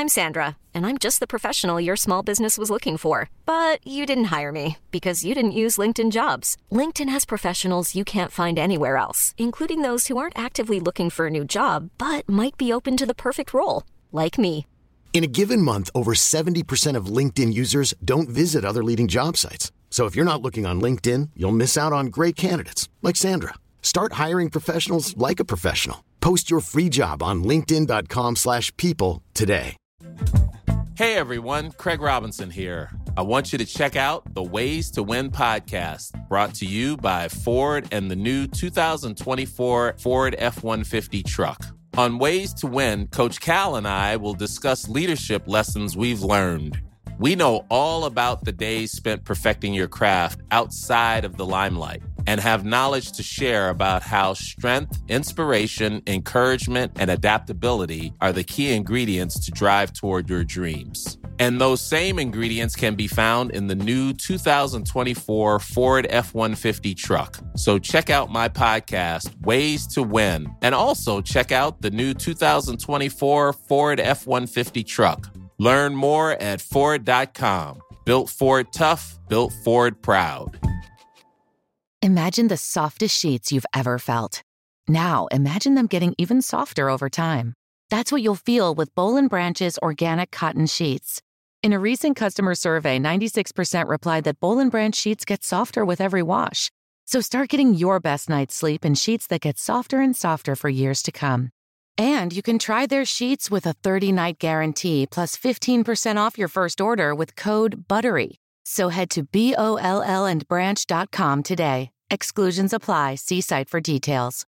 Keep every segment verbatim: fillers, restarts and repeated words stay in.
I'm Sandra, and I'm just the professional your small business was looking for. But you didn't hire me because you didn't use LinkedIn Jobs. LinkedIn has professionals you can't find anywhere else, including those who aren't actively looking for a new job, but might be open to the perfect role, like me. In a given month, over seventy percent of LinkedIn users don't visit other leading job sites. So if you're not looking on LinkedIn, you'll miss out on great candidates like Sandra. Start hiring professionals like a professional. Post your free job on linkedin dot com slash people today. Hey everyone, Craig Robinson here. I want you to check out the Ways to Win podcast, brought to you by Ford and the new two thousand twenty-four Ford F one fifty truck. On Ways to Win, Coach Cal and I will discuss leadership lessons we've learned. We know all about the days spent perfecting your craft outside of the limelight and have knowledge to share about how strength, inspiration, encouragement, and adaptability are the key ingredients to drive toward your dreams. And those same ingredients can be found in the new two thousand twenty-four Ford F one fifty truck. So check out my podcast, Ways to Win, and also check out the new two thousand twenty-four Ford F one fifty truck. Learn more at Ford dot com. Built Ford tough, built Ford proud. Imagine the softest sheets you've ever felt. Now imagine them getting even softer over time. That's what you'll feel with Boll and Branch's organic cotton sheets. In a recent customer survey, ninety-six percent replied that Boll and Branch sheets get softer with every wash. So start getting your best night's sleep in sheets that get softer and softer for years to come. And you can try their sheets with a thirty-night guarantee plus fifteen percent off your first order with code BUTTERY. So head to B O L L and branch dot com today. Exclusions apply. See site for details.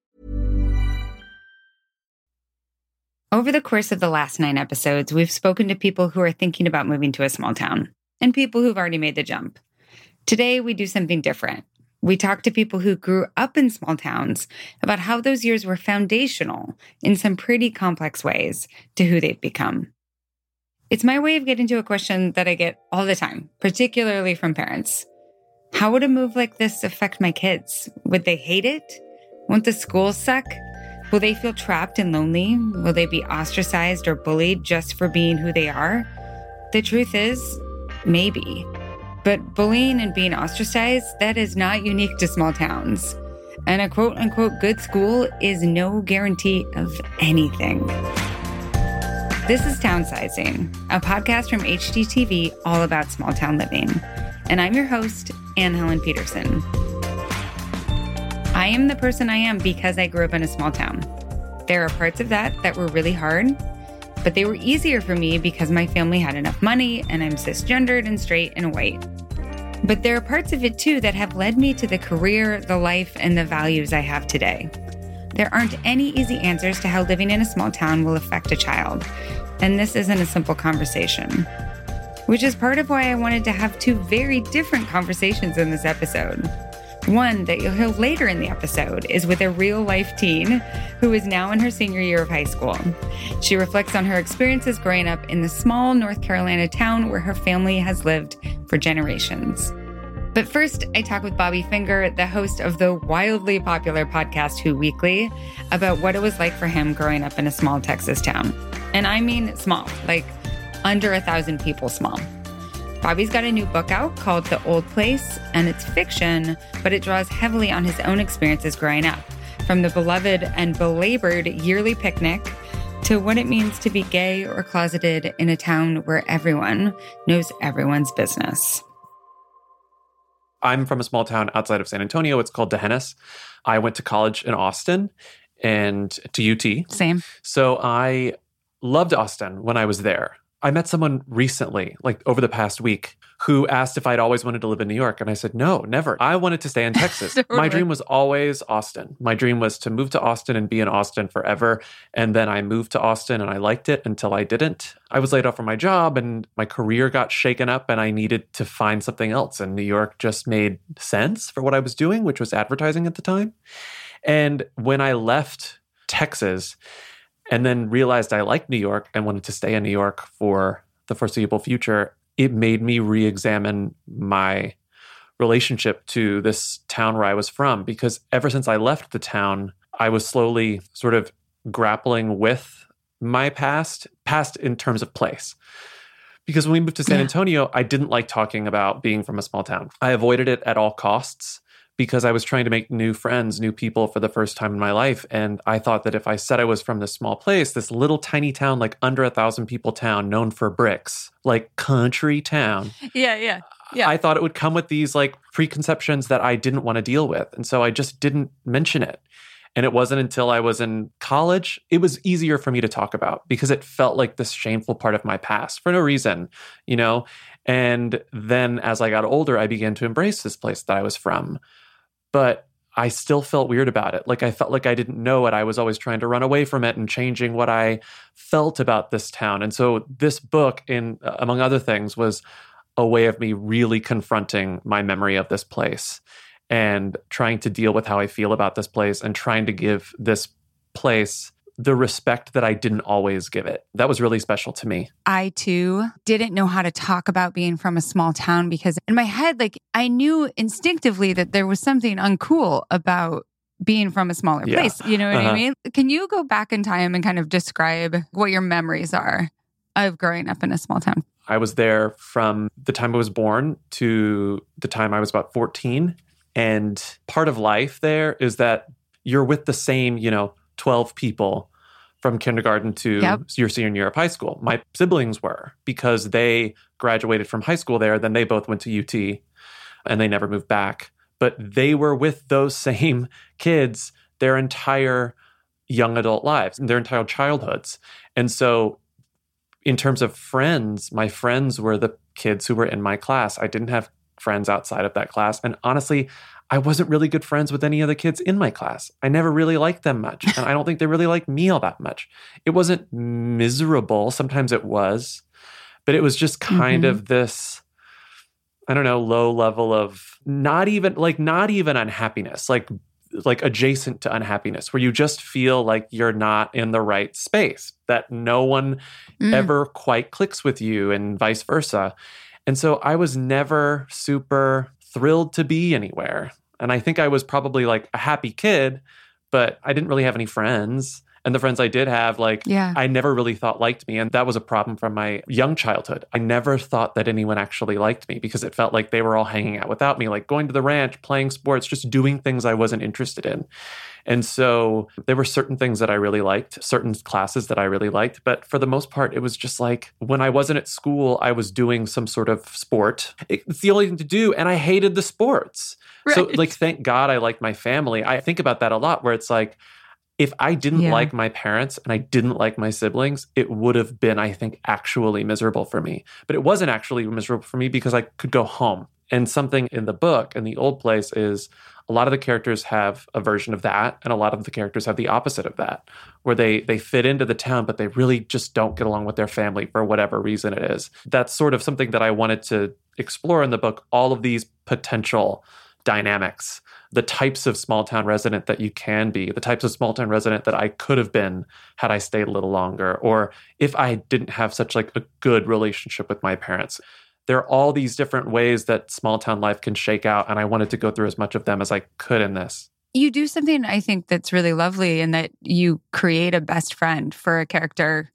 Over the course of the last nine episodes, we've spoken to people who are thinking about moving to a small town and people who've already made the jump. Today, we do something different. We talk to people who grew up in small towns about how those years were foundational in some pretty complex ways to who they've become. It's my way of getting to a question that I get all the time, particularly from parents. How would a move like this affect my kids? Would they hate it? Won't the schools suck? Will they feel trapped and lonely? Will they be ostracized or bullied just for being who they are? The truth is, maybe. But bullying and being ostracized, that is not unique to small towns. And a quote-unquote good school is no guarantee of anything. This is Townsizing, a podcast from H G T V all about small town living. And I'm your host, Anne Helen Peterson. I am the person I am because I grew up in a small town. There are parts of that that were really hard, but they were easier for me because my family had enough money and I'm cisgendered and straight and white. But there are parts of it too that have led me to the career, the life, and the values I have today. There aren't any easy answers to how living in a small town will affect a child, and this isn't a simple conversation. Which is part of why I wanted to have two very different conversations in this episode. One that you'll hear later in the episode is with a real-life teen who is now in her senior year of high school. She reflects on her experiences growing up in the small North Carolina town where her family has lived for generations. But first, I talk with Bobby Finger, the host of the wildly popular podcast Who Weekly, about what it was like for him growing up in a small Texas town. And I mean small, like under a thousand people small. Bobby's got a new book out called The Old Place, and it's fiction, but it draws heavily on his own experiences growing up, from the beloved and belabored yearly picnic to what it means to be gay or closeted in a town where everyone knows everyone's business. I'm from a small town outside of San Antonio. It's called D'Hanis. I went to college in Austin and to U T. Same. So I loved Austin when I was there. I met someone recently, like over the past week, who asked if I'd always wanted to live in New York. And I said, no, never. I wanted to stay in Texas. Totally. My dream was always Austin. My dream was to move to Austin and be in Austin forever. And then I moved to Austin and I liked it until I didn't. I was laid off from my job and my career got shaken up and I needed to find something else. And New York just made sense for what I was doing, which was advertising at the time. And when I left Texas and then realized I liked New York and wanted to stay in New York for the foreseeable future, it made me re-examine my relationship to this town where I was from. Because ever since I left the town, I was slowly sort of grappling with my past, past in terms of place. Because when we moved to San Yeah. Antonio, I didn't like talking about being from a small town. I avoided it at all costs because I was trying to make new friends, new people for the first time in my life. And I thought that if I said I was from this small place, this little tiny town, like under a thousand people town known for bricks, like country town. Yeah, yeah, yeah. I thought it would come with these like preconceptions that I didn't want to deal with. And so I just didn't mention it. And it wasn't until I was in college, it was easier for me to talk about because it felt like this shameful part of my past for no reason, you know? And then as I got older, I began to embrace this place that I was from. But I still felt weird about it. Like I felt like I didn't know it. I was always trying to run away from it and changing what I felt about this town. And so this book, in among other things, was a way of me really confronting my memory of this place and trying to deal with how I feel about this place and trying to give this place the respect that I didn't always give it. That was really special to me. I too didn't know how to talk about being from a small town because in my head, like I knew instinctively that there was something uncool about being from a smaller Yeah. place. You know what Uh-huh. I mean? Can you go back in time and kind of describe what your memories are of growing up in a small town? I was there from the time I was born to the time I was about fourteen. And part of life there is that you're with the same, you know, twelve people from kindergarten to Yep. your senior year of high school. My siblings were, because they graduated from high school there, then they both went to U T and they never moved back. But they were with those same kids their entire young adult lives, their entire childhoods. And so in terms of friends, my friends were the kids who were in my class. I didn't have friends outside of that class. And honestly, I wasn't really good friends with any of the kids in my class. I never really liked them much. And I don't think they really liked me all that much. It wasn't miserable. Sometimes it was. But it was just kind Mhm. of this, I don't know, low level of not even like not even unhappiness, like like adjacent to unhappiness, where you just feel like you're not in the right space, that no one Mm. ever quite clicks with you and vice versa. And so I was never super thrilled to be anywhere. And I think I was probably like a happy kid, but I didn't really have any friends. And the friends I did have, like, Yeah. I never really thought liked me. And that was a problem from my young childhood. I never thought that anyone actually liked me because it felt like they were all hanging out without me, like going to the ranch, playing sports, just doing things I wasn't interested in. And so there were certain things that I really liked, certain classes that I really liked. But for the most part, it was just like when I wasn't at school, I was doing some sort of sport. It's the only thing to do. And I hated the sports. So, Right. like, thank God I liked my family. I think about that a lot, where it's like, if I didn't Yeah. like my parents and I didn't like my siblings, it would have been, I think, actually miserable for me. But it wasn't actually miserable for me because I could go home. And something in the book, in The Old Place, is a lot of the characters have a version of that, and a lot of the characters have the opposite of that, where they they fit into the town, but they really just don't get along with their family for whatever reason it is. That's sort of something that I wanted to explore in the book, all of these potential dynamics, the types of small town resident that you can be, the types of small town resident that I could have been had I stayed a little longer, or if I didn't have such like a good relationship with my parents. There are all these different ways that small town life can shake out, and I wanted to go through as much of them as I could in this. You do something I think that's really lovely in that you create a best friend for a character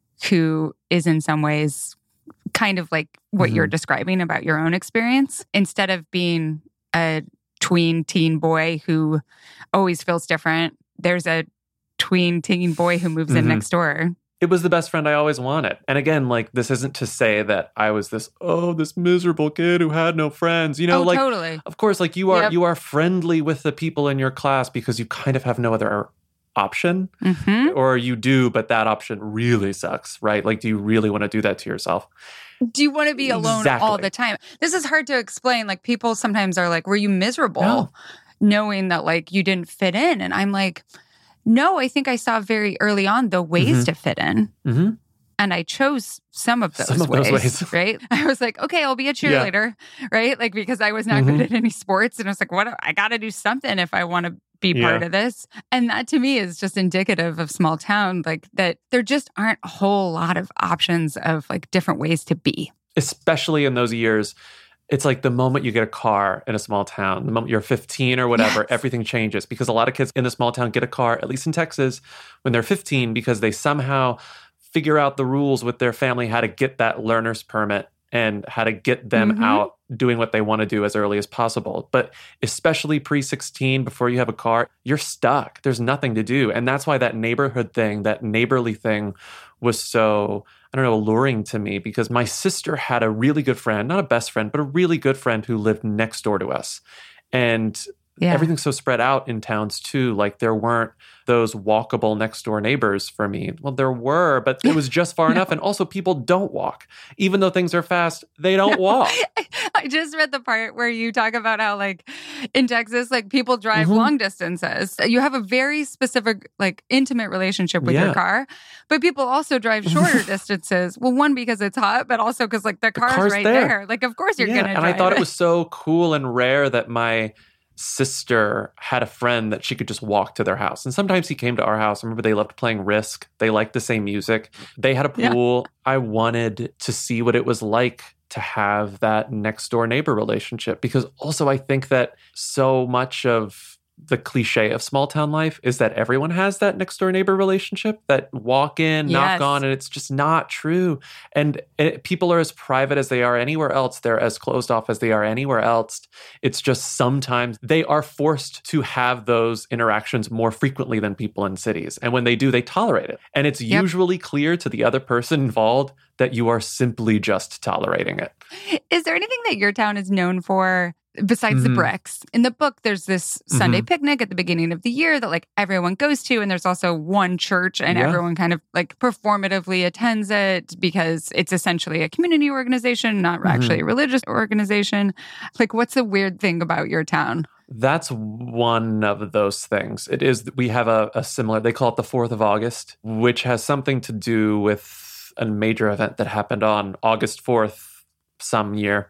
who is in some ways kind of like what Mm-hmm. you're describing about your own experience. Instead of being a tween teen boy who always feels different, there's a tween teen boy who moves in Mhm. next door. It was the best friend I always wanted. And again, like, this isn't to say that I was this, oh, this miserable kid who had no friends. You know, oh, like, totally. of course, like you are Yep. you are friendly with the people in your class because you kind of have no other option. hmm Or you do, but that option really sucks, right? Like, do you really want to do that to yourself? Do you want to be alone all Exactly. the time? This is hard to explain. Like, people sometimes are like, were you miserable No. knowing that like you didn't fit in? And I'm like, no, I think I saw very early on the ways Mhm. to fit in. Mm-hmm. And I chose some of those, Some of ways, those ways. right? I was like, okay, I'll be a cheerleader, right? Like, because I was not Mhm. good at any sports. And I was like, what? I got to do something if I want to be Yeah. part of this. And that to me is just indicative of small town, like that there just aren't a whole lot of options of like different ways to be. Especially in those years, It's like the moment you get a car in a small town, the moment you're fifteen or whatever, yes. everything changes. Because a lot of kids in a small town get a car, at least in Texas, when they're fifteen, because they somehow figure out the rules with their family, how to get that learner's permit and how to get them mm-hmm. out doing what they want to do as early as possible. But especially pre sixteen, before you have a car, you're stuck. There's nothing to do. And that's why that neighborhood thing, that neighborly thing was so, I don't know, alluring to me, because my sister had a really good friend, not a best friend, but a really good friend who lived next door to us. And yeah. everything's so spread out in towns too. Like there weren't those walkable next door neighbors for me. Well, there were, but it was just far no. enough. And also people don't walk. Even though things are fast, they don't no. walk. I just read the part where you talk about how like in Texas, like people drive mm-hmm. long distances. You have a very specific, like intimate relationship with yeah. your car, but people also drive shorter distances. Well, one, because it's hot, but also because like the car's, the car's right there. there. Like, of course you're yeah. going to drive And I thought it. it was so cool and rare that my sister had a friend that she could just walk to their house. And sometimes he came to our house. I remember they loved playing Risk. They liked the same music. They had a pool. Yeah. I wanted to see what it was like to have that next door neighbor relationship, because also I think that so much of the cliche of small town life is that everyone has that next door neighbor relationship, that walk in, yes. knock on, and it's just not true. And it, people are as private as they are anywhere else. They're as closed off as they are anywhere else. It's just sometimes they are forced to have those interactions more frequently than people in cities. And when they do, they tolerate it. And it's yep. usually clear to the other person involved that you are simply just tolerating it. Is there anything that your town is known for besides mm-hmm. the bricks? In the book, there's this Sunday mm-hmm. picnic at the beginning of the year that like everyone goes to. And there's also one church and yeah. everyone kind of like performatively attends it because it's essentially a community organization, not mm-hmm. actually a religious organization. Like, what's the weird thing about your town? That's one of those things. It is, we have a, a similar, they call it the fourth of August, which has something to do with a major event that happened on August fourth some year.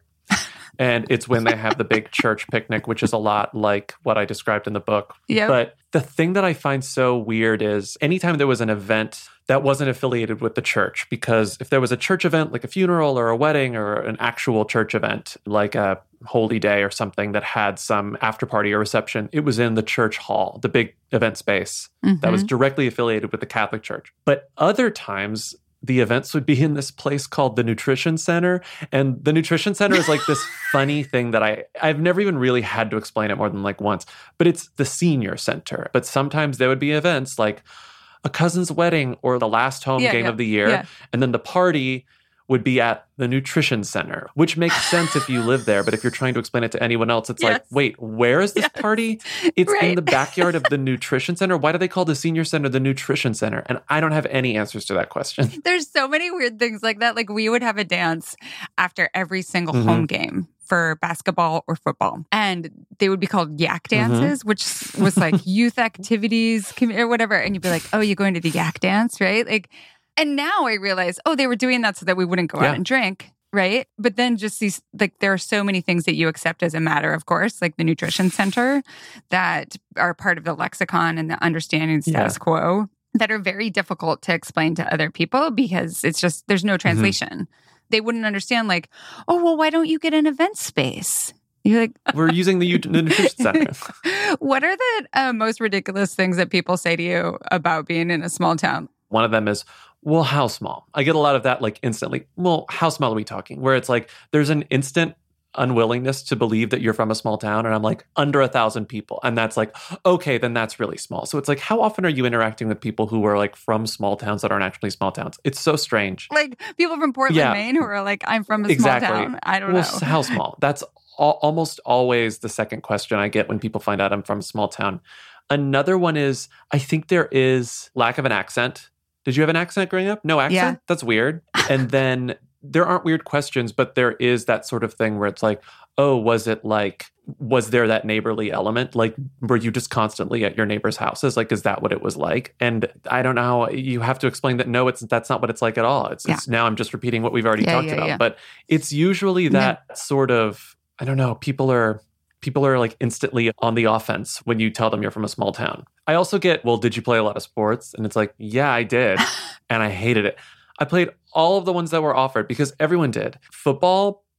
And it's when they have the big church picnic, which is a lot like what I described in the book. Yep. But the thing that I find so weird is anytime there was an event that wasn't affiliated with the church, because if there was a church event like a funeral or a wedding or an actual church event like a holy day or something that had some after party or reception, it was in the church hall, the big event space mm-hmm. that was directly affiliated with the Catholic Church. But other times, the events would be in this place called the Nutrition Center. And the Nutrition Center is like this funny thing that I, I've never even really had to explain it more than like once. But it's the senior center. But sometimes there would be events like a cousin's wedding or the last home yeah, game yeah, of the year. Yeah. And then the party would be at the Nutrition Center, which makes sense if you live there. But if you're trying to explain it to anyone else, it's yes. like, wait, where is this yes. party? It's right. in the backyard of the Nutrition Center. Why do they call the senior center the Nutrition Center? And I don't have any answers to that question. There's so many weird things like that. Like we would have a dance after every single mm-hmm. home game for basketball or football. And they would be called yak dances, mm-hmm. which was like youth activities or whatever. And you'd be like, oh, you're going to the yak dance, right? Like, and now I realize, oh, they were doing that so that we wouldn't go yeah. out and drink, right? But then just these, like, there are so many things that you accept as a matter of course, like the Nutrition Center, that are part of the lexicon and the understanding status yeah. quo, that are very difficult to explain to other people because it's just, there's no translation. Mm-hmm. They wouldn't understand, like, oh, well, why don't you get an event space? You're like, we're using the, U- the Nutrition Center. What are the uh, most ridiculous things that people say to you about being in a small town? One of them is, well, how small? I get a lot of that like instantly. Well, how small are we talking? Where it's like, there's an instant unwillingness to believe that you're from a small town. And I'm like, under a thousand people. And that's like, okay, then that's really small. So it's like, how often are you interacting with people who are like from small towns that aren't actually small towns? It's so strange. Like people from Portland, yeah. Maine, who are like, I'm from a exactly. small town. I don't well, know. How small? That's al- almost always the second question I get when people find out I'm from a small town. Another one is, I think there is lack of an accent. Did you have an accent growing up? No accent? Yeah. That's weird. And then there aren't weird questions, but there is that sort of thing where it's like, oh, was it like, was there that neighborly element? Like, were you just constantly at your neighbor's houses? Like, is that what it was like? And I don't know how you have to explain that. No, it's that's not what it's like at all. It's, yeah. it's now I'm just repeating what we've already yeah, talked yeah, about. Yeah. But it's usually that yeah. sort of, I don't know, people are... People are like instantly on the offense when you tell them you're from a small town. I also get, well, did you play a lot of sports? And it's like, yeah, I did. And I hated it. I played all of the ones that were offered because everyone did. Football,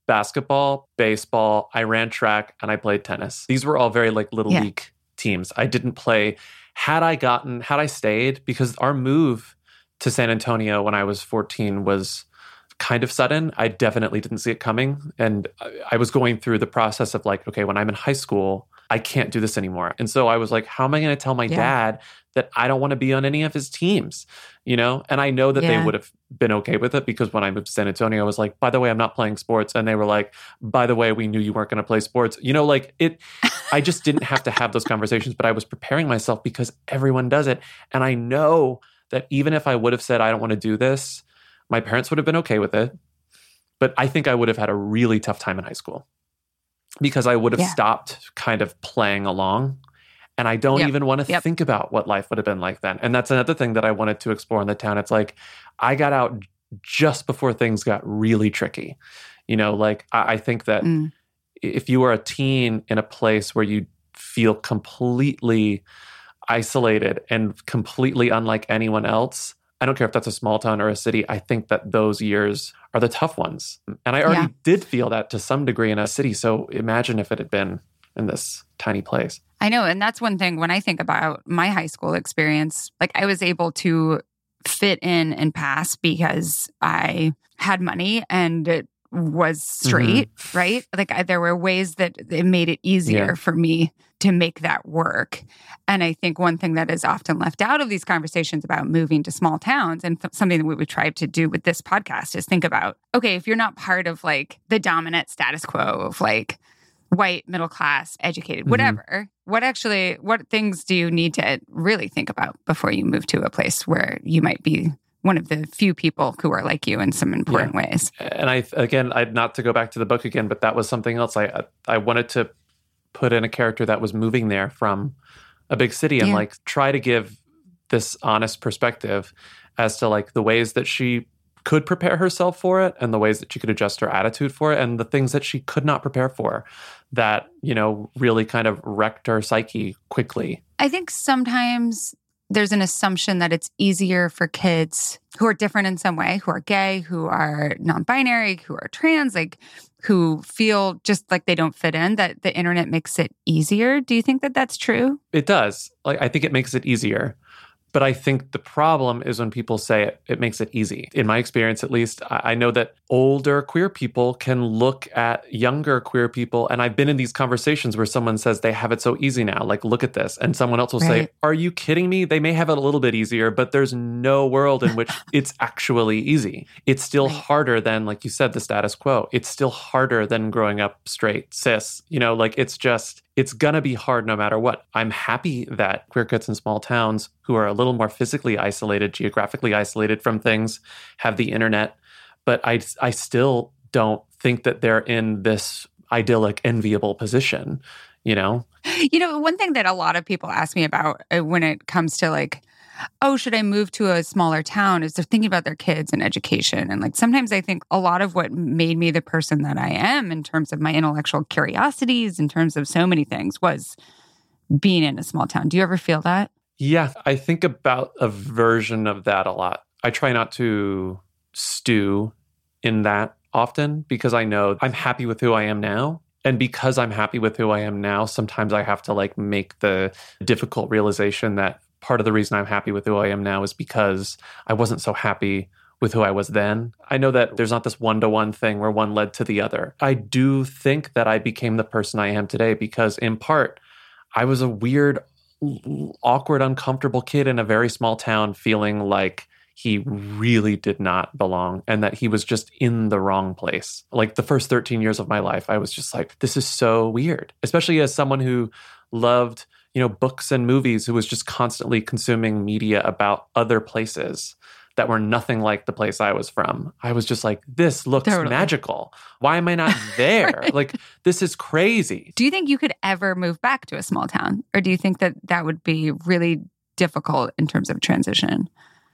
basketball, baseball, I ran track, and I played tennis. These were all very like little Yeah. league teams. I didn't play. Had I gotten, had I stayed, because our move to San Antonio when I was fourteen was kind of sudden. I definitely didn't see it coming. And I was going through the process of like, okay, when I'm in high school, I can't do this anymore. And so I was like, how am I going to tell my Yeah. dad that I don't want to be on any of his teams? You know? And I know that Yeah. they would have been okay with it, because when I moved to San Antonio, I was like, by the way, I'm not playing sports. And they were like, by the way, we knew you weren't going to play sports. You know, like it, I just didn't have to have those conversations, but I was preparing myself because everyone does it. And I know that even if I would have said, I don't want to do this, my parents would have been okay with it. But I think I would have had a really tough time in high school, because I would have Yeah. stopped kind of playing along. And I don't Yep. even want to Yep. think about what life would have been like then. And that's another thing that I wanted to explore in the town. It's like, I got out just before things got really tricky. You know, like I, I think that Mm. if you are a teen in a place where you feel completely isolated and completely unlike anyone else, I don't care if that's a small town or a city, I think that those years are the tough ones. And I already Yeah. did feel that to some degree in a city. So imagine if it had been in this tiny place. I know. And that's one thing when I think about my high school experience, like I was able to fit in and pass because I had money and it was straight, right? Like I, there were ways that it made it easier Yeah. for me to make that work. And I think one thing that is often left out of these conversations about moving to small towns, and th- something that we would try to do with this podcast, is think about, okay, if you're not part of like the dominant status quo of like white, middle class, educated, whatever, what actually, what things do you need to really think about before you move to a place where you might be one of the few people who are like you in some important Yeah. ways? And I, again, I not to go back to the book again, but that was something else. I I wanted to put in a character that was moving there from a big city and Yeah. like try to give this honest perspective as to like the ways that she could prepare herself for it and the ways that she could adjust her attitude for it and the things that she could not prepare for that, you know, really kind of wrecked her psyche quickly. I think sometimes there's an assumption that it's easier for kids who are different in some way, who are gay, who are non-binary, who are trans, like who feel just like they don't fit in, that the internet makes it easier. Do you think that that's true? It does. Like, I think it makes it easier. But I think the problem is when people say it, it makes it easy. In my experience, at least, I I know that older queer people can look at younger queer people. And I've been in these conversations where someone says they have it so easy now. Like, look at this. And someone else will say, Right. are you kidding me? They may have it a little bit easier, but there's no world in which it's actually easy. It's still Right. harder than, like you said, the status quo. It's still harder than growing up straight, cis. You know, like it's just, it's gonna be hard no matter what. I'm happy that queer kids in small towns who are a little more physically isolated, geographically isolated from things, have the internet. But I, I still don't think that they're in this idyllic, enviable position, you know? You know, one thing that a lot of people ask me about uh, when it comes to like, oh, should I move to a smaller town, is they're thinking about their kids and education. And like sometimes I think a lot of what made me the person that I am in terms of my intellectual curiosities, in terms of so many things, was being in a small town. Do you ever feel that? Yeah, I think about a version of that a lot. I try not to stew in that often because I know I'm happy with who I am now. And because I'm happy with who I am now, sometimes I have to like make the difficult realization that part of the reason I'm happy with who I am now is because I wasn't so happy with who I was then. I know that there's not this one-to-one thing where one led to the other. I do think that I became the person I am today because in part, I was a weird, awkward, uncomfortable kid in a very small town feeling like he really did not belong and that he was just in the wrong place. Like the first thirteen years of my life, I was just like, this is so weird, especially as someone who loved, you know, books and movies, who was just constantly consuming media about other places that were nothing like the place I was from. I was just like, this looks Totally. magical. Why am I not there? Right. Like, this is crazy. Do you think you could ever move back to a small town? Or do you think that that would be really difficult in terms of transition?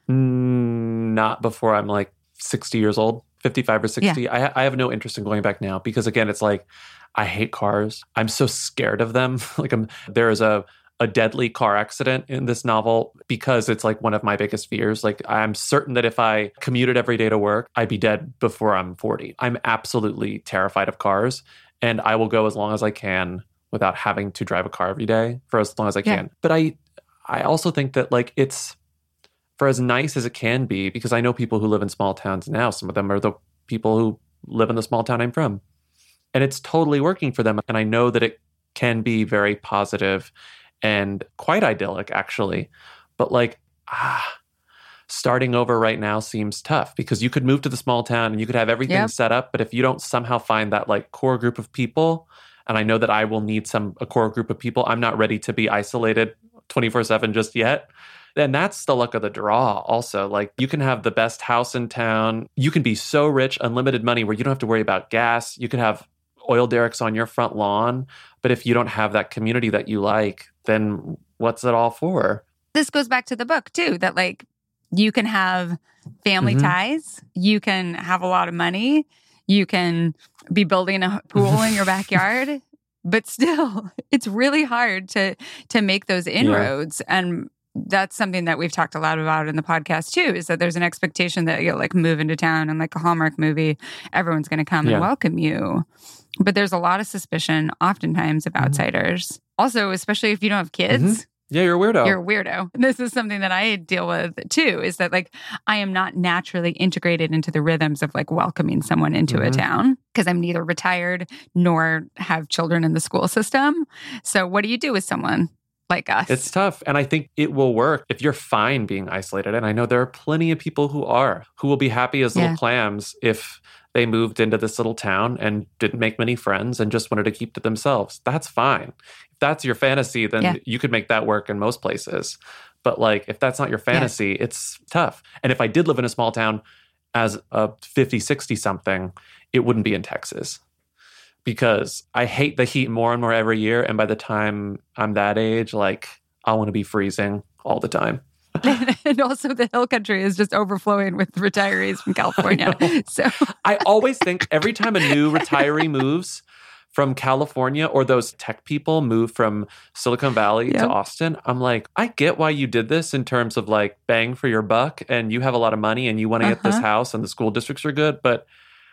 Mm, not before I'm like sixty years old, fifty-five or sixty. I, I have no interest in going back now because, again, it's like, I hate cars. I'm so scared of them. Like, I'm, there is a, a deadly car accident in this novel because it's like one of my biggest fears. Like I'm certain that if I commuted every day to work, I'd be dead before I'm forty. I'm absolutely terrified of cars, and I will go as long as I can without having to drive a car every day for as long as I can. Yeah. But I I also think that like it's for as nice as it can be, because I know people who live in small towns now. Some of them are the people who live in the small town I'm from. And it's totally working for them. And I know that it can be very positive and quite idyllic, actually. But like, ah, starting over right now seems tough because you could move to the small town and you could have everything yep. set up. But if you don't somehow find that like core group of people, and I know that I will need some a core group of people, I'm not ready to be isolated twenty-four seven just yet. And that's the luck of the draw also. Like you can have the best house in town. You can be so rich, unlimited money where you don't have to worry about gas. You could have oil derricks on your front lawn. But if you don't have that community that you like, then what's it all for? This goes back to the book too, that like you can have family mm-hmm. ties. You can have a lot of money. You can be building a pool in your backyard. But still, it's really hard to to make those inroads. Yeah. And that's something that we've talked a lot about in the podcast too, is that there's an expectation that you'll like move into town and like a Hallmark movie, everyone's going to come yeah. and welcome you. But there's a lot of suspicion oftentimes of outsiders. Mm-hmm. Also, especially if you don't have kids. Mm-hmm. Yeah, you're a weirdo. You're a weirdo. This is something that I deal with too, is that like I am not naturally integrated into the rhythms of like welcoming someone into mm-hmm. a town because I'm neither retired nor have children in the school system. So what do you do with someone like us? It's tough. And I think it will work if you're fine being isolated. And I know there are plenty of people who are, who will be happy as little yeah. clams if they moved into this little town and didn't make many friends and just wanted to keep to themselves. That's fine. If that's your fantasy, then yeah. you could make that work in most places. But like, if that's not your fantasy, yeah. it's tough. And if I did live in a small town as a fifty, sixty something, it wouldn't be in Texas. Because I hate the heat more and more every year. And by the time I'm that age, like, I want to be freezing all the time. And also the hill country is just overflowing with retirees from California. I so I always think every time a new retiree moves from California or those tech people move from Silicon Valley yep. to Austin, I'm like, I get why you did this in terms of like bang for your buck and you have a lot of money and you want to uh-huh. get this house and the school districts are good. But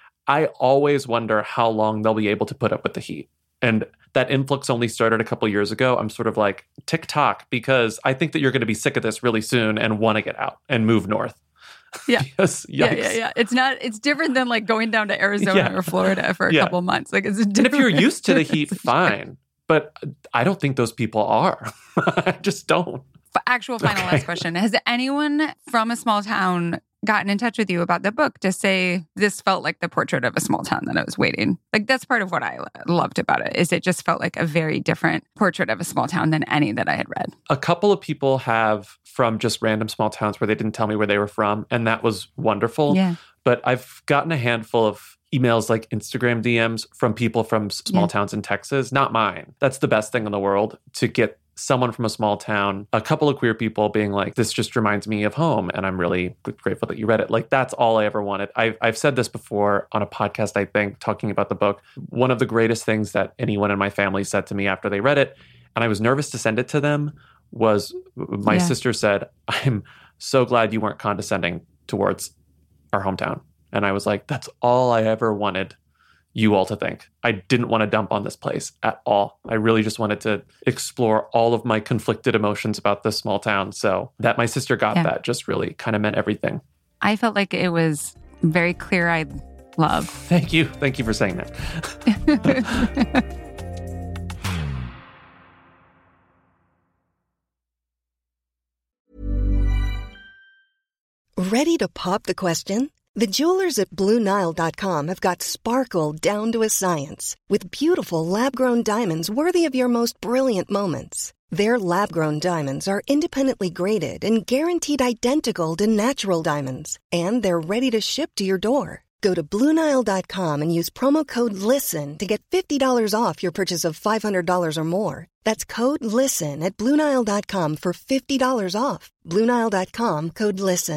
I always wonder how long they'll be able to put up with the heat. And that influx only started a couple years ago. I'm sort of like, tick-tock, because I think that you're going to be sick of this really soon and want to get out and move north. Yeah. because, yeah, yeah, yeah. It's not, it's different than like going down to Arizona yeah. or Florida for a yeah. couple months. Like, it's different. And if you're used to the heat, fine. But I don't think those people are. I just don't. Actual final okay. last question. Has anyone from a small town gotten in touch with you about the book to say this felt like the portrait of a small town that I was waiting? Like, that's part of what I loved about it, is it just felt like a very different portrait of a small town than any that I had read. A couple of people have from just random small towns where they didn't tell me where they were from, and that was wonderful. Yeah. But I've gotten a handful of emails, like Instagram D Ms from people from small yeah. towns in Texas, not mine. That's the best thing in the world, to get someone from a small town, a couple of queer people being like, this just reminds me of home. And I'm really grateful that you read it. Like, that's all I ever wanted. I've, I've said this before on a podcast, I think, talking about the book. One of the greatest things that anyone in my family said to me after they read it, and I was nervous to send it to them, was my yeah. sister said, I'm so glad you weren't condescending towards our hometown. And I was like, that's all I ever wanted you all to think. I didn't want to dump on this place at all. I really just wanted to explore all of my conflicted emotions about this small town. So that my sister got yeah. that just really kind of meant everything. I felt like it was very clear-eyed love. Thank you. Thank you for saying that. Ready to pop the question? The jewelers at Blue Nile dot com have got sparkle down to a science with beautiful lab-grown diamonds worthy of your most brilliant moments. Their lab-grown diamonds are independently graded and guaranteed identical to natural diamonds, and they're ready to ship to your door. Go to Blue Nile dot com and use promo code LISTEN to get fifty dollars off your purchase of five hundred dollars or more. That's code LISTEN at Blue Nile dot com for fifty dollars off. Blue Nile dot com, code LISTEN.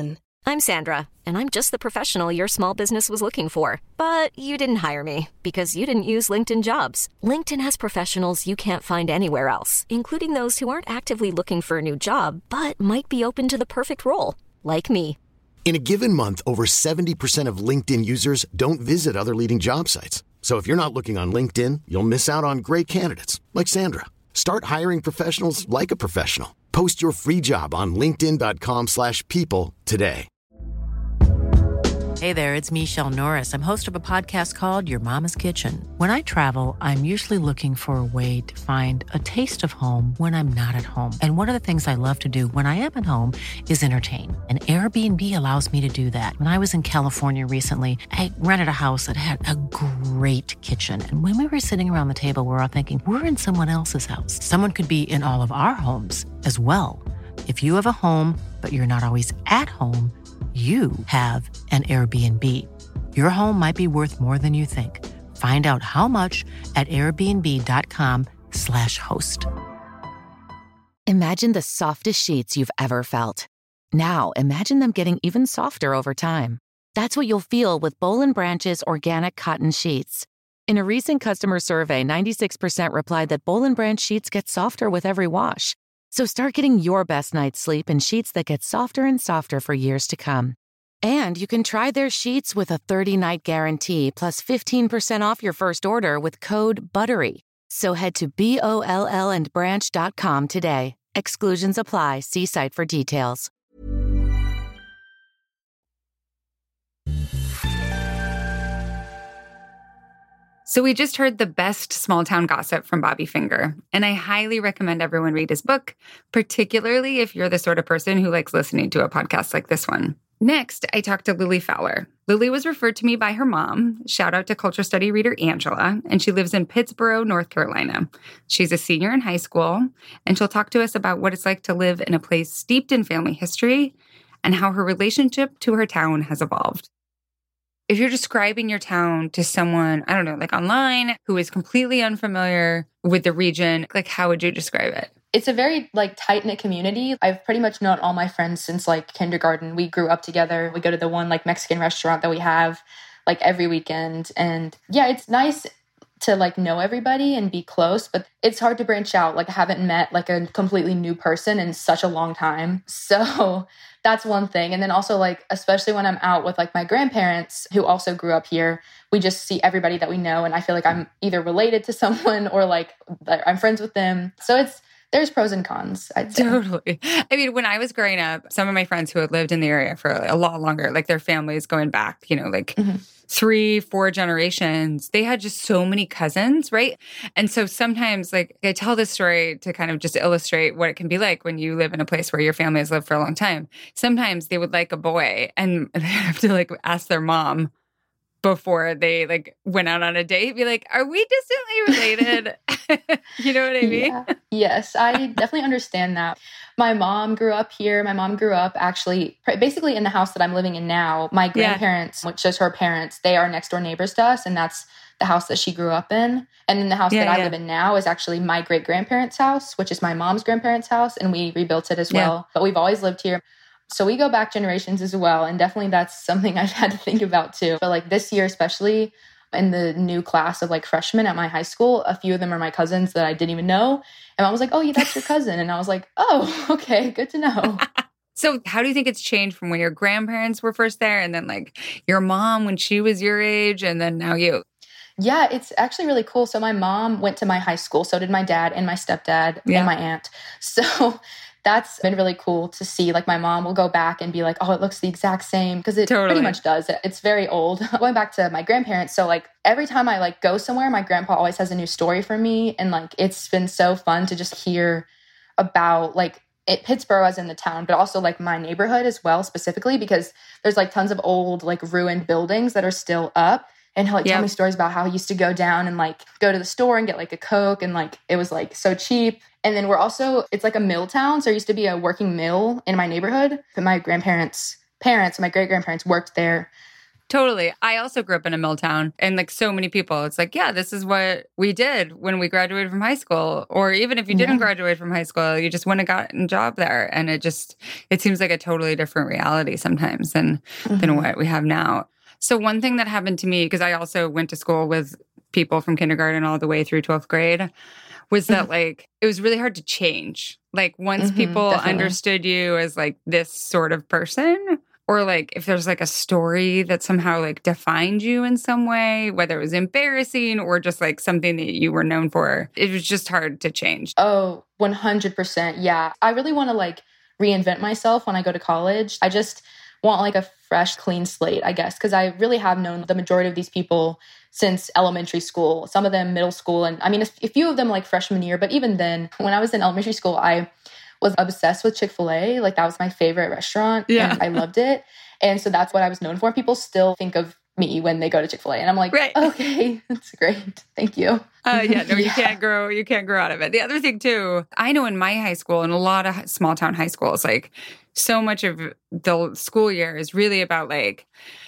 I'm Sandra, and I'm just the professional your small business was looking for. But you didn't hire me because you didn't use LinkedIn Jobs. LinkedIn has professionals you can't find anywhere else, including those who aren't actively looking for a new job, but might be open to the perfect role, like me. In a given month, over seventy percent of LinkedIn users don't visit other leading job sites. So if you're not looking on LinkedIn, you'll miss out on great candidates like Sandra. Start hiring professionals like a professional. Post your free job on linkedin dot com slash people today. Hey there, it's Michelle Norris. I'm host of a podcast called Your Mama's Kitchen. When I travel, I'm usually looking for a way to find a taste of home when I'm not at home. And one of the things I love to do when I am at home is entertain. And Airbnb allows me to do that. When I was in California recently, I rented a house that had a great kitchen. And when we were sitting around the table, we were all thinking, we're in someone else's house. Someone could be in all of our homes as well. If you have a home, but you're not always at home, you have an Airbnb. Your home might be worth more than you think. Find out how much at airbnb.com slash host. Imagine the softest sheets you've ever felt. Now imagine them getting even softer over time. That's what you'll feel with Boll and Branch's organic cotton sheets. In a recent customer survey, ninety-six percent replied that Boll and Branch sheets get softer with every wash. So start getting your best night's sleep in sheets that get softer and softer for years to come. And you can try their sheets with a thirty-night guarantee plus fifteen percent off your first order with code BUTTERY. So head to B O L L and branch dot com today. Exclusions apply. See site for details. So we just heard the best small town gossip from Bobby Finger, and I highly recommend everyone read his book, particularly if you're the sort of person who likes listening to a podcast like this one. Next, I talked to Lily Fowler. Lily was referred to me by her mom. Shout out to culture study reader Angela, and she lives in Pittsboro, North Carolina. She's a senior in high school, and she'll talk to us about what it's like to live in a place steeped in family history and how her relationship to her town has evolved. If you're describing your town to someone, I don't know, like online, who is completely unfamiliar with the region, like how would you describe it? It's a very like tight-knit community. I've pretty much known all my friends since like kindergarten. We grew up together. We go to the one like Mexican restaurant that we have like every weekend. And yeah, it's nice to like know everybody and be close, but it's hard to branch out. Like I haven't met like a completely new person in such a long time. So that's one thing. And then also like, especially when I'm out with like my grandparents who also grew up here, we just see everybody that we know. And I feel like I'm either related to someone or like I'm friends with them. So it's, there's pros and cons, I'd say. Totally. I mean, when I was growing up, some of my friends who had lived in the area for a lot longer, like their families going back, you know, like mm-hmm. three, four generations, they had just so many cousins, right? And so sometimes like I tell this story to kind of just illustrate what it can be like when you live in a place where your family has lived for a long time. Sometimes they would like a boy and they have to like ask their mom before they like went out on a date, be like, are we distantly related? You know what I mean? Yeah. Yes, I definitely understand that. My mom grew up here. My mom grew up actually basically in the house that I'm living in now. My grandparents, yeah. which is her parents, they are next door neighbors to us. And that's the house that she grew up in. And then the house yeah, that I yeah. live in now is actually my great grandparents' house, which is my mom's grandparents' house. And we rebuilt it as yeah. well. But we've always lived here. So we go back generations as well. And definitely that's something I've had to think about too. But like this year, especially in the new class of like freshmen at my high school, a few of them are my cousins that I didn't even know. And I was like, oh, yeah, that's your cousin. And I was like, oh, okay, good to know. So how do you think it's changed from when your grandparents were first there and then like your mom when she was your age and then now you? Yeah, it's actually really cool. So my mom went to my high school. So did my dad and my stepdad yeah. and my aunt. So that's been really cool to see. Like my mom will go back and be like, oh, it looks the exact same. Because it totally. pretty much does. It's very old. Going back to my grandparents. So like every time I like go somewhere, my grandpa always has a new story for me. And like, it's been so fun to just hear about like it, Pittsboro as in the town, but also like my neighborhood as well, specifically because there's like tons of old like ruined buildings that are still up. And he'll like yep. tell me stories about how he used to go down and like go to the store and get like a Coke and like it was like so cheap. And then we're also, it's like a mill town. So there used to be a working mill in my neighborhood. But my grandparents' parents, my great-grandparents worked there Totally. I also grew up in a mill town, and like so many people, it's like, yeah, this is what we did when we graduated from high school. Or even if you didn't yeah. graduate from high school, you just went and got a job there. And it just, it seems like a totally different reality sometimes than, mm-hmm. than what we have now. So one thing that happened to me, because I also went to school with people from kindergarten all the way through twelfth grade, was that like, it was really hard to change. Like once mm-hmm, people definitely. understood you as like this sort of person, or like if there's like a story that somehow like defined you in some way, whether it was embarrassing or just like something that you were known for, it was just hard to change. Oh, one hundred percent. Yeah. I really want to like reinvent myself when I go to college. I just want like a fresh, clean slate, I guess, because I really have known the majority of these people since elementary school, some of them middle school. And I mean, a few of them like freshman year, but even then, when I was in elementary school, I was obsessed with Chick-fil-A. Like that was my favorite restaurant. Yeah. And I loved it. And so that's what I was known for. People still think of me when they go to Chick-fil-A. And I'm like, right. okay, that's great. Thank you. Uh, yeah, no, yeah. you can't grow, you can't grow out of it. The other thing too, I know in my high school and a lot of small town high schools, like so much of the school year is really about like,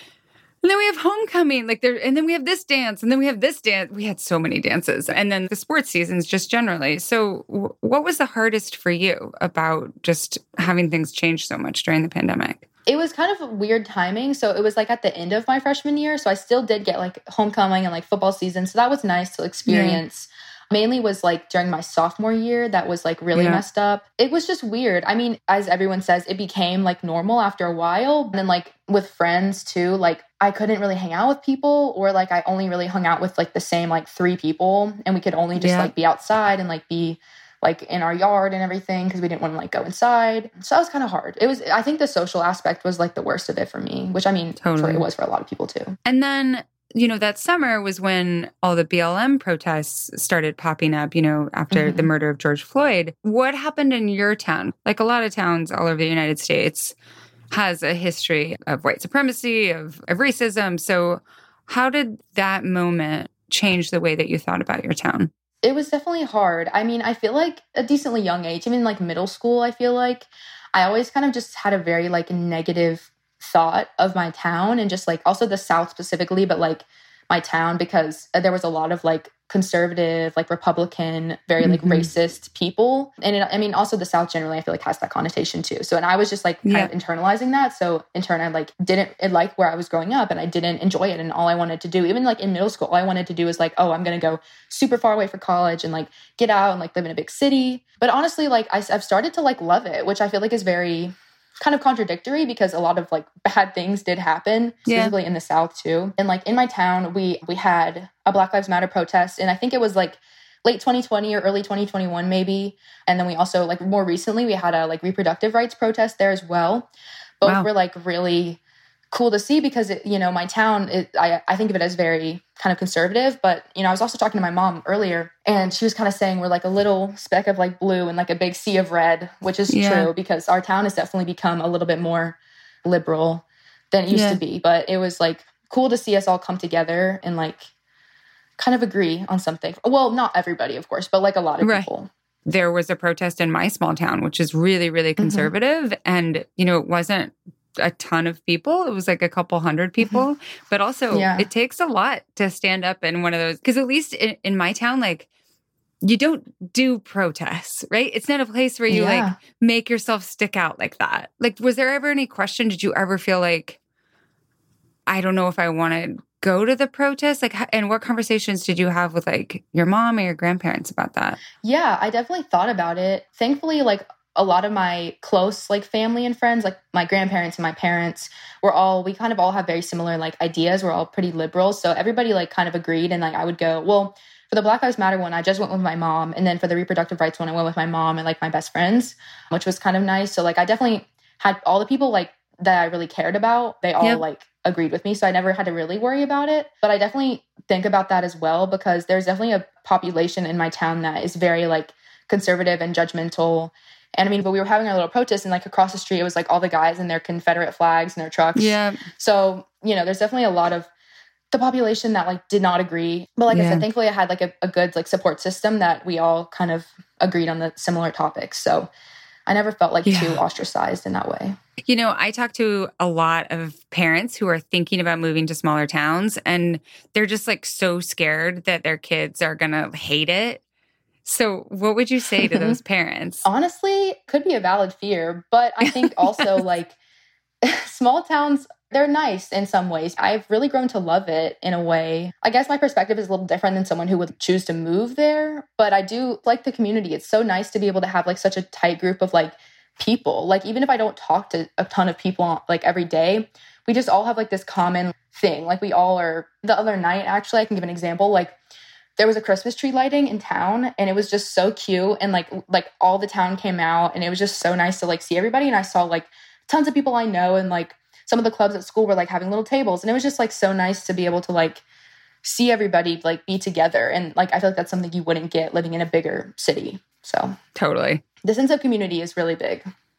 and then we have homecoming, like there, and then we have this dance, and then we have this dance. We had so many dances, and then the sports seasons just generally. So, w- what was the hardest for you about just having things change so much during the pandemic? It was kind of weird timing. So it was like at the end of my freshman year. So I still did get like homecoming and like football season. So that was nice to experience. Yeah. Mainly was like during my sophomore year that was like really yeah. messed up. It was just weird. I mean, as everyone says, it became like normal after a while. And then like with friends too, like I couldn't really hang out with people, or like I only really hung out with like the same like three people, and we could only just yeah. like be outside and like be like in our yard and everything because we didn't want to like go inside. So that was kind of hard. It was, I think the social aspect was like the worst of it for me, which I mean, totally. for, it was for a lot of people too. And then, you know, that summer was when all the B L M protests started popping up, you know, after mm-hmm. the murder of George Floyd. What happened in your town? Like a lot of towns all over the United States has a history of white supremacy, of, of racism. So how did that moment change the way that you thought about your town? It was definitely hard. I mean, I feel like a decently young age, even like middle school, I feel like I always kind of just had a very like negative thought of my town, and just like also the South specifically, but like my town, because there was a lot of like conservative, like Republican, very like mm-hmm. racist people. And it, I mean, also the South generally, I feel like has that connotation too. So, and I was just like kind yeah. of internalizing that. So in turn, I like didn't like where I was growing up, and I didn't enjoy it. And all I wanted to do, even like in middle school, all I wanted to do was like, oh, I'm going to go super far away for college and like get out and like live in a big city. But honestly, like I, I've started to like love it, which I feel like is very kind of contradictory, because a lot of like bad things did happen, specifically yeah. in the South too. And like in my town, we we had a Black Lives Matter protest, and I think it was like late twenty twenty or early twenty twenty-one maybe. And then we also like more recently we had a like reproductive rights protest there as well. Both wow. were like really cool to see, because it, you know, my town, it, I I think of it as very kind of conservative. But you know, I was also talking to my mom earlier, and she was kind of saying we're like a little speck of like blue and like a big sea of red, which is yeah. true, because our town has definitely become a little bit more liberal than it used yeah. to be. But it was like cool to see us all come together and like kind of agree on something. Well, not everybody, of course, but like a lot of right. people. There was a protest in my small town, which is really, really conservative. Mm-hmm. And, you know, it wasn't a ton of people. It was like a couple hundred people. Mm-hmm. But also, yeah. it takes a lot to stand up in one of those. Because at least in, in my town, like, you don't do protests, right? It's not a place where you yeah. like make yourself stick out like that. Like, was there ever any question? Did you ever feel like, I don't know if I want to go to the protest? Like, and what conversations did you have with like your mom or your grandparents about that? Yeah, I definitely thought about it. Thankfully, like a lot of my close like family and friends, like my grandparents and my parents, were all, we kind of all have very similar like ideas. We're all pretty liberal. So everybody like kind of agreed. And like, I would go, well, for the Black Lives Matter one, I just went with my mom. And then for the reproductive rights one, I went with my mom and like my best friends, which was kind of nice. So like, I definitely had all the people like that I really cared about, they all yep. like agreed with me. So I never had to really worry about it. But I definitely think about that as well, because there's definitely a population in my town that is very like conservative and judgmental. And I mean, but we were having our little protest, and like across the street, it was like all the guys in their Confederate flags and their trucks. Yeah. So, you know, there's definitely a lot of the population that like did not agree. But like yeah. I said, thankfully I had like a, a good like support system that we all kind of agreed on the similar topics. So I never felt like yeah. too ostracized in that way. You know, I talk to a lot of parents who are thinking about moving to smaller towns, and they're just like so scared that their kids are going to hate it. So what would you say to those parents? Honestly, could be a valid fear, but I think also like small towns, they're nice in some ways. I've really grown to love it in a way. I guess my perspective is a little different than someone who would choose to move there, but I do like the community. It's so nice to be able to have like such a tight group of like people. Like even if I don't talk to a ton of people like every day, we just all have like this common thing. Like we all are, the other night, actually, I can give an example. Like there was a Christmas tree lighting in town and it was just so cute. And like, like all the town came out and it was just so nice to like see everybody. And I saw like tons of people I know, and like some of the clubs at school were like having little tables. And it was just like so nice to be able to like see everybody like be together. And like, I feel like that's something you wouldn't get living in a bigger city. So totally. The sense of community is really big.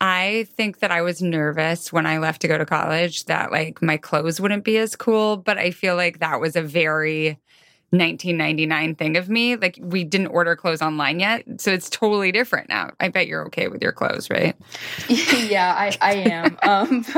I think that I was nervous when I left to go to college that like my clothes wouldn't be as cool, but I feel like that was a very nineteen ninety-nine thing of me. Like we didn't order clothes online yet. So it's totally different now. I bet you're okay with your clothes, right? Yeah, I, I am. um,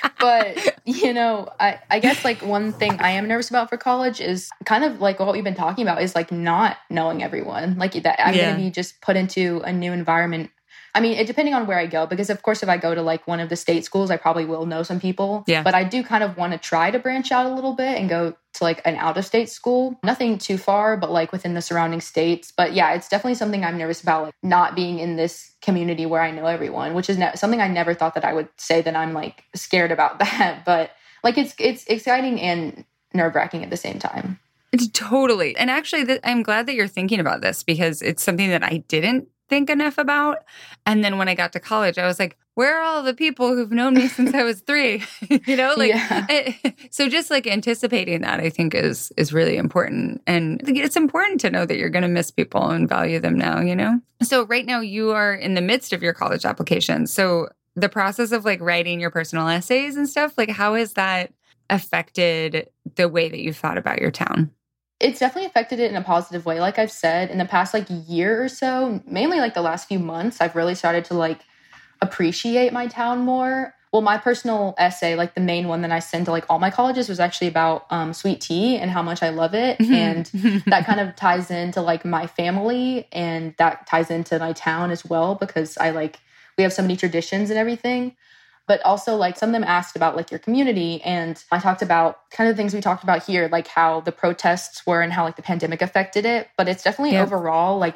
but, you know, I, I guess like one thing I am nervous about for college is kind of like what we've been talking about is like not knowing everyone. Like that I'm yeah. going to be just put into a new environment. I mean, it, depending on where I go, because of course, if I go to like one of the state schools, I probably will know some people. Yeah. But I do kind of want to try to branch out a little bit and go to like an out of state school. Nothing too far, but like within the surrounding states. But yeah, it's definitely something I'm nervous about, like not being in this community where I know everyone, which is ne- something I never thought that I would say that I'm like scared about that. But like it's it's exciting and nerve wracking at the same time. It's totally. And actually, th- I'm glad that you're thinking about this because it's something that I didn't think enough about. And then when I got to college, I was like, where are all the people who've known me since I was three? you know, like, yeah. it, so just like anticipating that I think is, is really important. And I think it's important to know that you're going to miss people and value them now, you know? So right now you are in the midst of your college application. So the process of like writing your personal essays and stuff, like how has that affected the way that you've thought about your town? It's definitely affected it in a positive way. Like I've said, in the past like year or so, mainly like the last few months, I've really started to like appreciate my town more. Well, my personal essay, like the main one that I sent to like all my colleges was actually about um, sweet tea and how much I love it. Mm-hmm. And that kind of ties into like my family and that ties into my town as well, because I like, we have so many traditions and everything. But also, like, some of them asked about, like, your community. And I talked about kind of the things we talked about here, like how the protests were and how, like, the pandemic affected it. But it's definitely yeah. overall, like,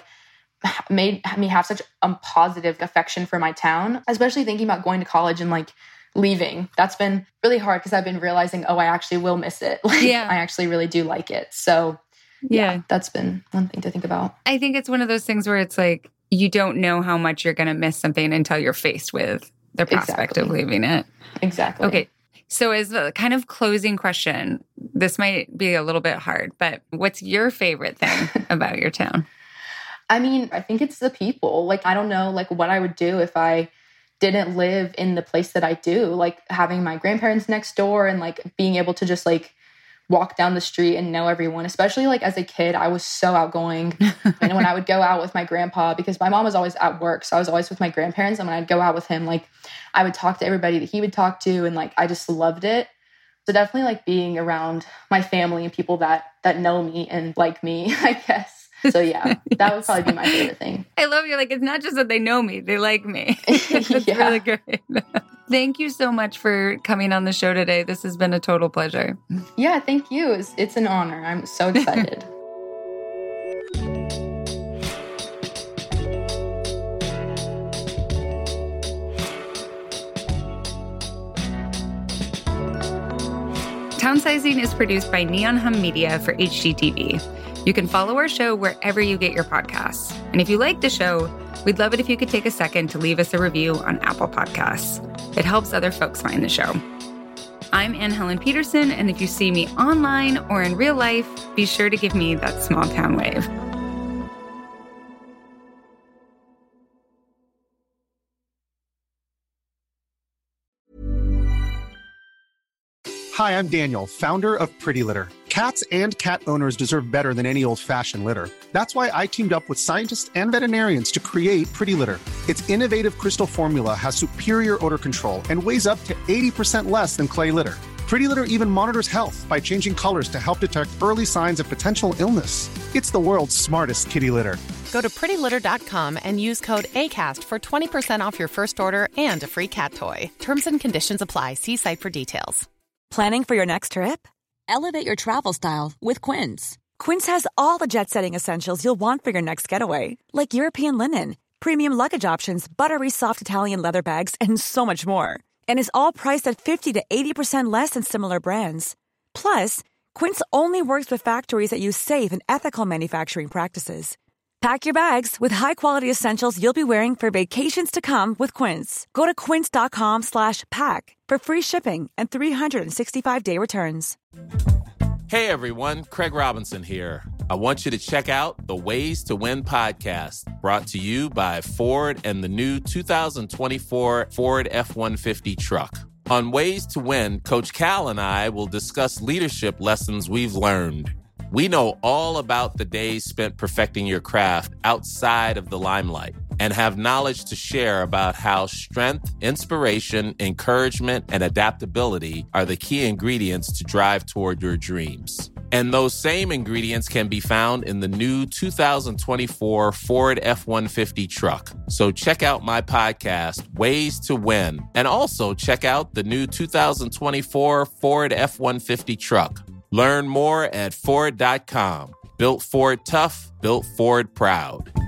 made me have such a positive affection for my town, especially thinking about going to college and, like, leaving. That's been really hard because I've been realizing, oh, I actually will miss it. Like, yeah. I actually really do like it. So, yeah, yeah, that's been one thing to think about. I think it's one of those things where it's like, you don't know how much you're going to miss something until you're faced with the prospect exactly. of leaving it. Exactly. Okay. So as a kind of closing question, this might be a little bit hard, but what's your favorite thing about your town? I mean, I think it's the people. Like, I don't know, like what I would do if I didn't live in the place that I do, like having my grandparents next door and like being able to just like walk down the street and know everyone, especially like as a kid, I was so outgoing. And when I would go out with my grandpa, because my mom was always at work, so I was always with my grandparents. And when I'd go out with him, like I would talk to everybody that he would talk to. And like, I just loved it. So definitely like being around my family and people that, that know me and like me, I guess. So yeah, yes. That would probably be my favorite thing. I love you. Like, it's not just that they know me, they like me. That's yeah. really great. Thank you so much for coming on the show today. This has been a total pleasure. Yeah, thank you. It's, it's an honor. I'm so excited. Downsizing is produced by Neon Hum Media for H G T V. You can follow our show wherever you get your podcasts. And if you like the show, we'd love it if you could take a second to leave us a review on Apple Podcasts. It helps other folks find the show. I'm Anne Helen Peterson, and if you see me online or in real life, be sure to give me that small town wave. Hi, I'm Daniel, founder of Pretty Litter. Cats and cat owners deserve better than any old-fashioned litter. That's why I teamed up with scientists and veterinarians to create Pretty Litter. Its innovative crystal formula has superior odor control and weighs up to eighty percent less than clay litter. Pretty Litter even monitors health by changing colors to help detect early signs of potential illness. It's the world's smartest kitty litter. Go to pretty litter dot com and use code ACAST for twenty percent off your first order and a free cat toy. Terms and conditions apply. See site for details. Planning for your next trip? Elevate your travel style with Quince. Quince has all the jet-setting essentials you'll want for your next getaway, like European linen, premium luggage options, buttery soft Italian leather bags, and so much more. And is all priced at fifty to eighty percent less than similar brands. Plus, Quince only works with factories that use safe and ethical manufacturing practices. Pack your bags with high-quality essentials you'll be wearing for vacations to come with Quince. Go to quince.com slash pack for free shipping and three sixty-five day returns. Hey everyone, Craig Robinson here. I want you to check out the Ways to Win podcast, brought to you by Ford and the new two thousand twenty-four Ford F one fifty truck. On Ways to Win, Coach Cal and I will discuss leadership lessons we've learned. We know all about the days spent perfecting your craft outside of the limelight and have knowledge to share about how strength, inspiration, encouragement, and adaptability are the key ingredients to drive toward your dreams. And those same ingredients can be found in the new two thousand twenty-four Ford F one fifty truck. So check out my podcast, Ways to Win, and also check out the new two thousand twenty-four Ford F one fifty truck. Learn more at Ford dot com. Built Ford tough, built Ford proud.